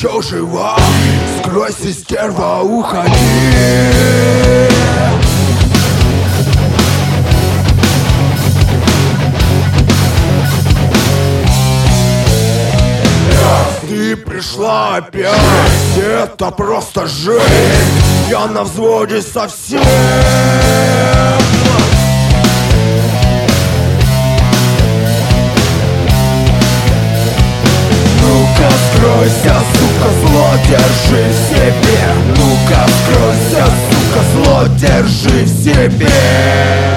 еще жива. Скройся, стерва, уходи. Ты пришла опять, это просто жизнь. Я на взводе совсем. Ну-ка скройся, сука, зло держи в себе. Ну-ка скройся, сука, зло держи в себе.